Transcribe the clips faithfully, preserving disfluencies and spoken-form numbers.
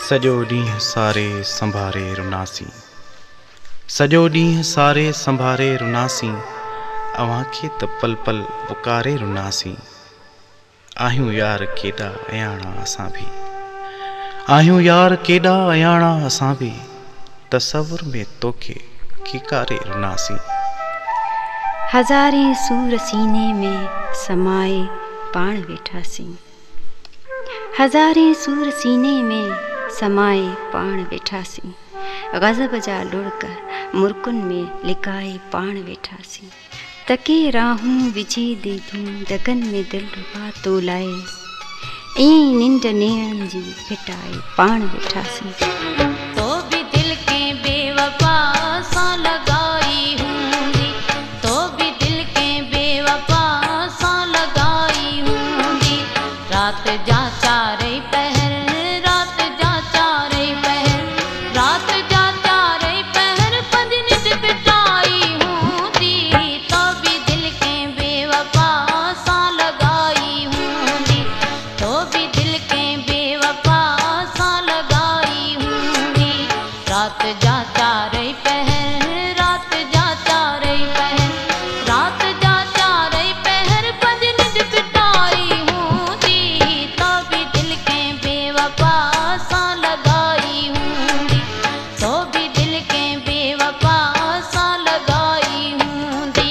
सॼो ॾींहुं सारे संभारे रुनासी, सॼो ॾींहुं सारे संभारे रुनासी, अव्हांखे त पल पल पुकारे रुनासी। आहियूं यार केॾा अयाणा असां बि, आहियूं यार केॾा अयाणा असां बि, तसव्वुर में तोखे खिकारे रुनासी। हज़ारे सूर सीने में समाए पाण वेठासीं, हज़ारे सूर सीने में समाए पाण वेठासीं। गज़ब जा लुड़क मुर्कुन में लिकाए पाण वेठासीं। तके राहूं विझी दीदूं दगन में दिल रुबा तो लाए, ईं निंड नेणन जी फिटाए पाण वेठासीं। तो भी दिल के बेवफा सां लगाई हूंदी, तो भी दिल के बेवफा सां लगाई हूंदी। रात जा चारे पहर, रात जा चारे पहर, रात जा चारे पहर पंज नित बिताई हूंदी। तो भी दिल के बेवफा सां लगाई हूंदी, तो भी दिल के बेवफा सां लगाई हूंदी। रात जा चारे पहर, रात जा चारे पहर, रात जा चारे पहर पंज नित बिताई हूंदी। तो भी दिल के बेवफा सां लगाई हूंदी, तो भी दिल के बेवफा सां लगाई हूंदी।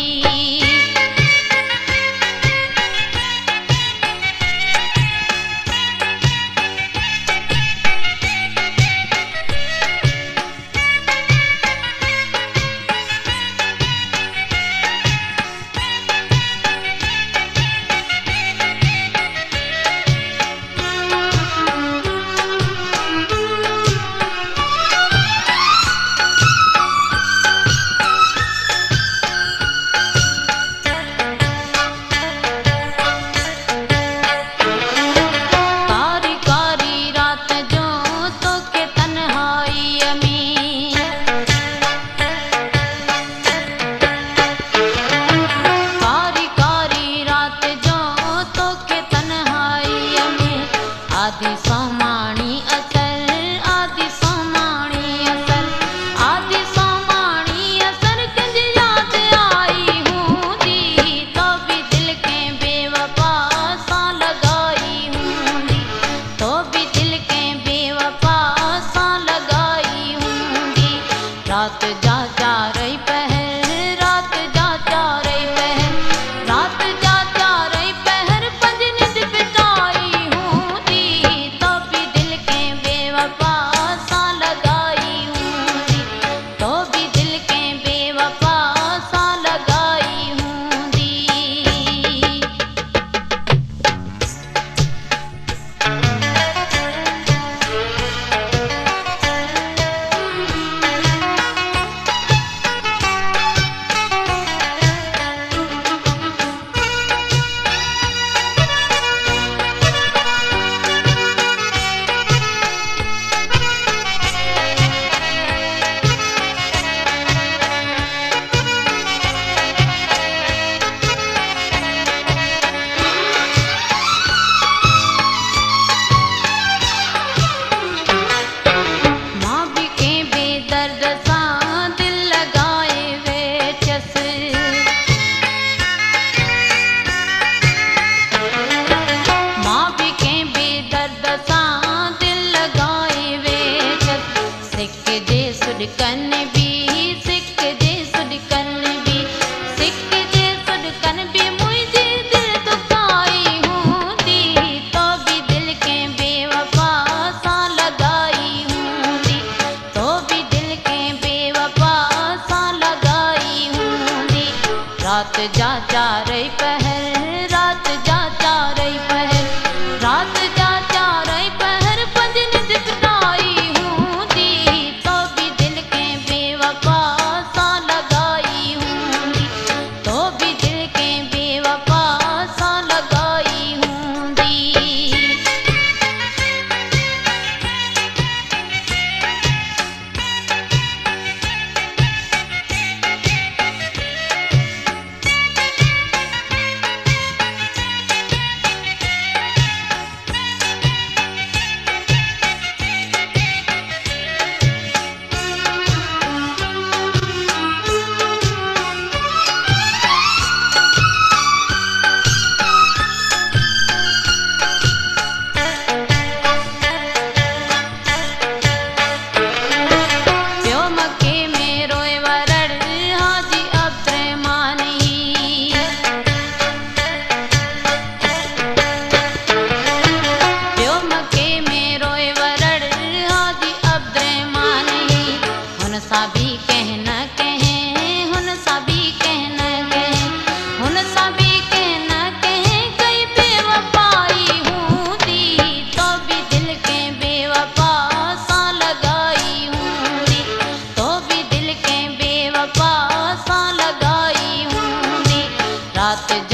कारी कारी रात जो तोखे तन्हाईअ में, कारी कारी रात जो तोखे तन्हाईअ में। आदि सोमाणी असर, आदि सोमाणी असर, आदि सोमाणी असर कंहिंजी यादि आई हूंदी। तो भी दिल के बेवफा सां लगाई हूंदी, तो भी दिल के बेवफा सां लगाई हूंदी। रात जा चारे पहर, रात जा चारे पहर, रात जा चारे पहर पंज नित बिताई हूंदी। तो भी दिल के बेवफा सां लगाई हूंदी, तो भी दिल के बेवफा सां लगाई हूंदी। मां भी के बेदर्द सां दिल लगाए वेठस, मां भी के बेदर्द सां दिल लगाए वेठस। सिक जे सुॾकन भी, सिक जे सुॾकन भी, सिक जे सुॾकन भी मुंहिंजी दिल दुखाई हूंदी। तो भी दिल के बेवफा सां लगाई हूंदी, तो भी दिल के बेवफा सां लगाई हूंदी। रात जा चारे पहर, रात जा चारे पहर, रात जा चारे पहर पंज नित बिताई हूंदी। तो भी दिल के बेवफा सां लगाई हूंदी, तो भी दिल के बेवफा सां लगाई हूंदी। साबी कहना कहें हुन साबी कहना कहें हुन साबी कहना कहें कई बेवफाई हूँ दी तो भी दिल के बेवफा सा लगाई हूँ दी तो भी दिल के बेवफा सा लगाई हूँ दी रात